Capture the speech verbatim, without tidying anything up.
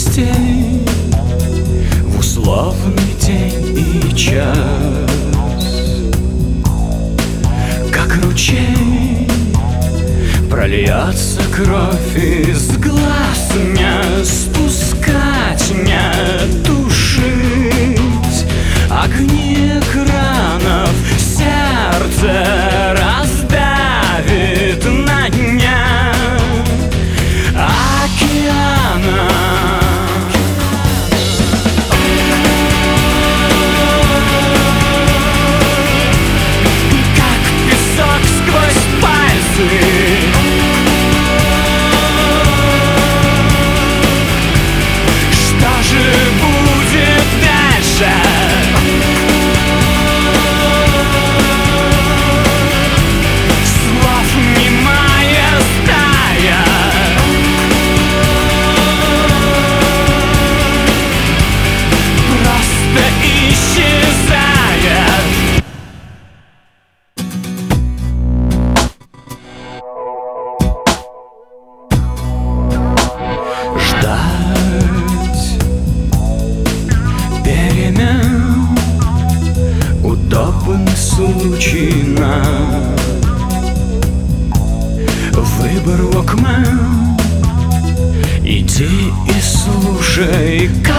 гостей в условный день и час. Как ручей прольется кровь из глаз, не спускать, не тушить огни экранов, сердце раздавит на дне океана. Как песок сквозь пальцы, что же будет дальше? Слов немая стая, просто исчезает. Ждать перемен, удобный случай на выбор, Walkman. Иди и слушай.